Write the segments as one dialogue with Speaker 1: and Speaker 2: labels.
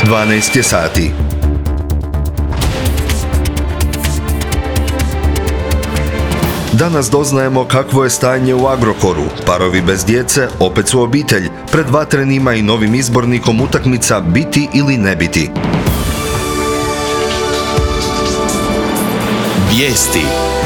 Speaker 1: 12 je sati. Danas doznajemo kakvo je stanje u Agrokoru. Parovi bez djece opet su obitelj. Pred vatrenima i novim izbornikom utakmica biti ili ne biti.
Speaker 2: Vijesti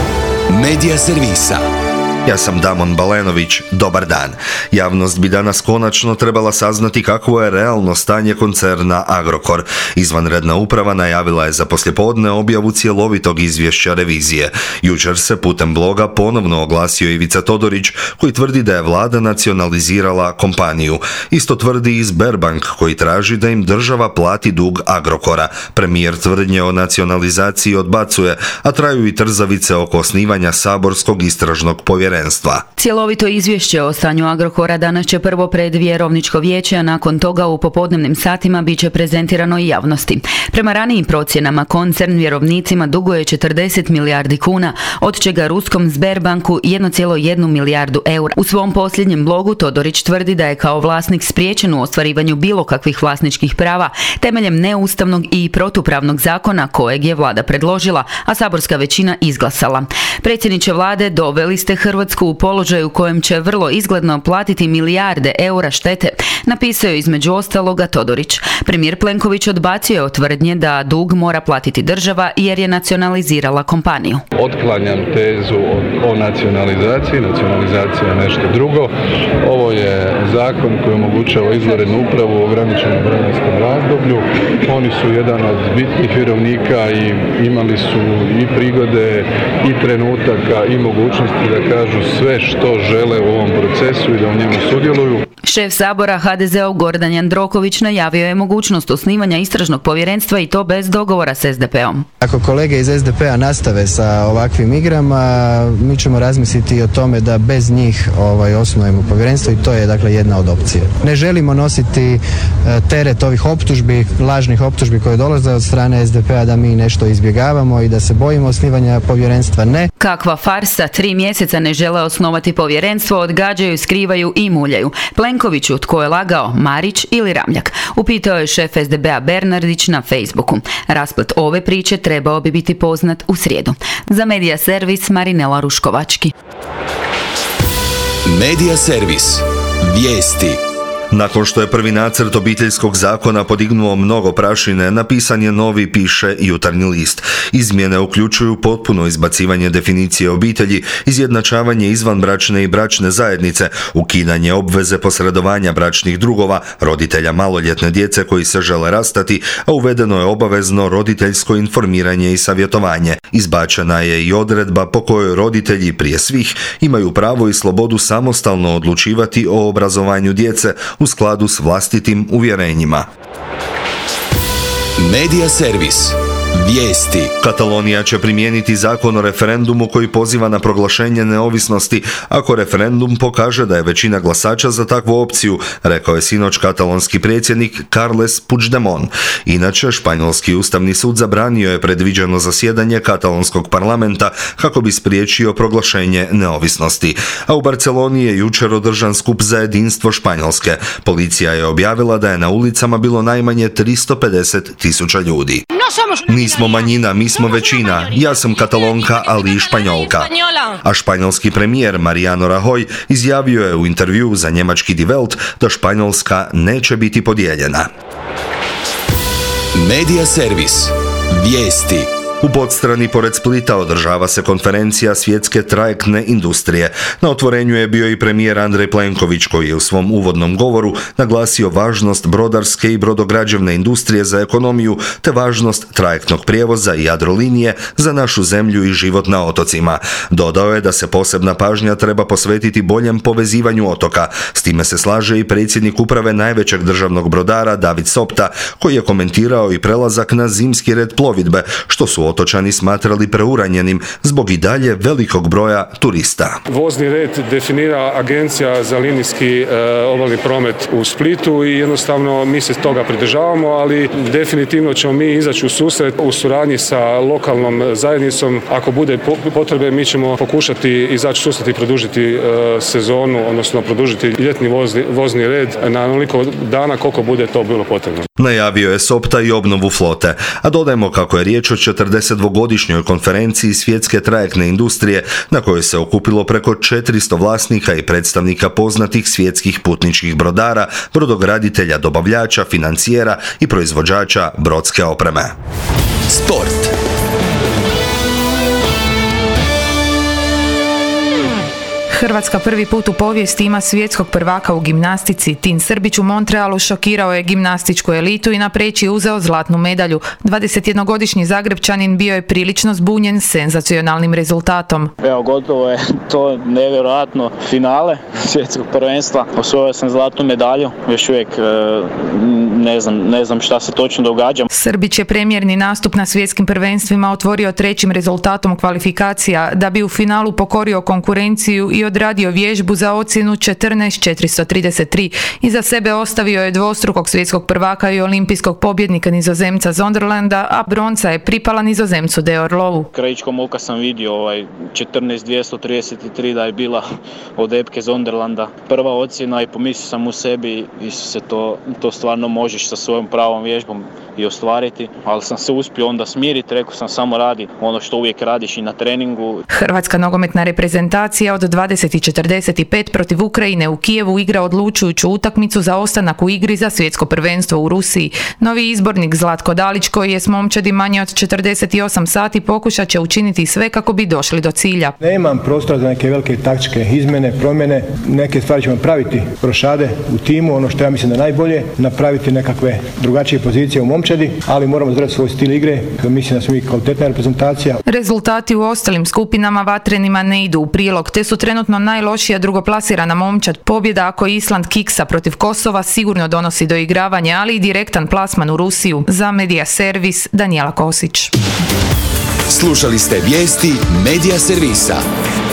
Speaker 2: Medija servisa.
Speaker 1: Ja sam Damon Balenović, dobar dan. Javnost bi danas konačno trebala saznati kakvo je realno stanje koncerna Agrokor. Izvanredna uprava najavila je za poslijepodne objavu cjelovitog izvješća revizije. Jučer se putem bloga ponovno oglasio Ivica Todorić, koji tvrdi da je vlada nacionalizirala kompaniju. Isto tvrdi i Sberbank, koji traži da im država plati dug Agrokora. Premijer tvrdnje o nacionalizaciji odbacuje, a traju i trzavice oko osnivanja saborskog istražnog povjerenstva.
Speaker 3: Cjelovito izvješće o stanju Agrokora danas će prvo pred vjerovničko vijeće, a nakon toga u popodnevnim satima bit će prezentirano i javnosti. Prema ranijim procjenama, koncern vjerovnicima duguje 40 milijardi kuna, od čega ruskom Sberbanku 1,1 milijardu eura. U svom posljednjem blogu Todorić tvrdi da je kao vlasnik spriječen u ostvarivanju bilo kakvih vlasničkih prava temeljem neustavnog i protupravnog zakona kojeg je vlada predložila, a saborska većina izglasala. Predsjedniče vlade, doveli ste Hrvatsku u položaju u kojem će vrlo izgledno platiti milijarde eura štete, napisao je između ostaloga Todorić. Premijer Plenković odbacio je tvrdnje da dug mora platiti država jer je nacionalizirala kompaniju.
Speaker 4: Otklanjam tezu o nacionalizaciji. Nacionalizacija je nešto drugo. Ovo je zakon koji omogućava izvanrednu upravu u ograničenom vremenskom razdoblju. Oni su jedan od bitnih vjerovnika i imali su i prigode i trenutaka i mogućnosti da kažu sve što žele u ovom procesu i da u njemu sudjeluju.
Speaker 3: Šef Sabora HDZ-ov Gordan Jandroković najavio je mogućnost osnivanja istražnog povjerenstva i to bez dogovora s SDP-om.
Speaker 5: Ako kolege iz SDP-a nastave sa ovakvim igrama, mi ćemo razmisliti o tome da bez njih osnujemo povjerenstvo i to je dakle jedna od opcija. Ne želimo nositi teret ovih optužbi, lažnih optužbi koje dolaze od strane SDP-a da mi nešto izbjegavamo i da se bojimo osnivanja povjerenstva. Ne.
Speaker 3: Kakva farsa, 3 mjeseca ne žele osnovati povjerenstvo, odgađaju, skrivaju i muljaju. Plenkoviću, tko je lagao, Marić ili Ramljak? Upitao je šef SDP-a Bernardić na Facebooku. Rasplet ove priče trebao bi biti poznat u srijedu. Za Medija servis Marinela Ruškovački.
Speaker 2: Medija servis. Vijesti.
Speaker 1: Nakon što je prvi nacrt obiteljskog zakona podignuo mnogo prašine, napisan je novi, piše Jutarnji list. Izmjene uključuju potpuno izbacivanje definicije obitelji, izjednačavanje izvanbračne i bračne zajednice, ukidanje obveze posredovanja bračnih drugova, roditelja maloljetne djece koji se žele rastati, a uvedeno je obavezno roditeljsko informiranje i savjetovanje. Izbačena je i odredba po kojoj roditelji prije svih imaju pravo i slobodu samostalno odlučivati o obrazovanju djece u skladu s vlastitim uvjerenjima.
Speaker 2: Medija servis. Vijesti.
Speaker 1: Katalonija će primijeniti zakon o referendumu koji poziva na proglašenje neovisnosti ako referendum pokaže da je većina glasača za takvu opciju, rekao je sinoć katalonski predsjednik Carles Puigdemont. Inače, španjolski ustavni sud zabranio je predviđeno zasjedanje katalonskog parlamenta kako bi spriječio proglašenje neovisnosti. A u Barceloni je jučer održan skup za jedinstvo Španjolske. Policija je objavila da je na ulicama bilo najmanje 350.000 ljudi. Nismo manjina, mi smo većina. Ja sam Katalonka, ali i Španjolka. A španjolski premijer Mariano Rajoy izjavio je u intervjuu za njemački Die Welt da Španjolska neće biti podijeljena.
Speaker 2: Medija servis. Vijesti.
Speaker 1: U Podstrani pored Splita održava se konferencija svjetske trajektne industrije. Na otvorenju je bio i premijer Andrej Plenković, koji je u svom uvodnom govoru naglasio važnost brodarske i brodograđevne industrije za ekonomiju te važnost trajektnog prijevoza i Jadrolinije za našu zemlju i život na otocima. Dodao je da se posebna pažnja treba posvetiti boljem povezivanju otoka. S time se slaže i predsjednik uprave najvećeg državnog brodara David Sopta, koji je komentirao i prelazak na zimski red plovidbe, što su otočani smatrali preuranjenim zbog i dalje velikog broja turista.
Speaker 6: Vozni red definira Agencija za linijski obalni promet u Splitu i jednostavno mi se toga pridržavamo, ali definitivno ćemo mi izaći u susret u suradnji sa lokalnom zajednicom. Ako bude potrebe, mi ćemo pokušati izaći u susret i produžiti sezonu, odnosno produžiti ljetni vozni red na onoliko dana koliko bude to bilo potrebno.
Speaker 1: Najavio je Sopta i obnovu flote, a dodajemo kako je riječ o 42-godišnjoj konferenciji svjetske trajektne industrije na kojoj se okupilo preko 400 vlasnika i predstavnika poznatih svjetskih putničkih brodara, brodograditelja, dobavljača, financijera i proizvođača brodske opreme.
Speaker 2: Sport.
Speaker 7: Hrvatska prvi put u povijesti ima svjetskog prvaka u gimnastici. Tin Srbić u Montrealu šokirao je gimnastičku elitu i na preći uzeo zlatnu medalju. 21-godišnji Zagrebčanin bio je prilično zbunjen senzacionalnim rezultatom.
Speaker 8: Evo, gotovo je to nevjerojatno finale svjetskog prvenstva. Osvojio sam zlatnu medalju, još uvijek ne znam šta se točno događa.
Speaker 7: Srbić je premijerni nastup na svjetskim prvenstvima otvorio trećim rezultatom kvalifikacija da bi u finalu pokorio konkurenciju i odradio vježbu za ocjenu 14.433. Iza sebe ostavio je dvostrukog svjetskog prvaka i olimpijskog pobjednika Nizozemca Zonderlanda, a bronca je pripala Nizozemcu De Orlovu.
Speaker 8: Krajičkom oka sam vidio 14.233 da je bila od Epke Zonderlanda prva ocjena i pomislio sam u sebi i to stvarno možeš sa svojom pravom vježbom i ostvariti, ali sam se uspio onda smiriti, rekao sam samo radi ono što uvijek radiš i na treningu.
Speaker 7: Hrvatska nogometna reprezentacija od 20:45 protiv Ukrajine u Kijevu igra odlučujuću utakmicu za ostanak u igri za svjetsko prvenstvo u Rusiji. Novi izbornik Zlatko Dalić, koji je s momčadi manje od 48 sati, pokušat će učiniti sve kako bi došli do cilja.
Speaker 9: Nemam prostora za neke velike taktičke izmjene, promjene, neke stvari ćemo praviti rošade u timu, ono što ja mislim da najbolje, napraviti nekakve drugačije pozicije u momčadi, ali moramo zadržati svoj stil igre, mislim da smo i kvalitetna reprezentacija.
Speaker 7: Rezultati u ostalim skupinama vatrenima ne idu u prilog, te su trenutno najlošija drugoplasirana momčad. Pobjeda ako Island kiksa protiv Kosova sigurno donosi do igravanja, ali i direktan plasman u Rusiju. Za Medija Servis, Danijela Kosić.
Speaker 2: Slušali ste vijesti Medija Servisa.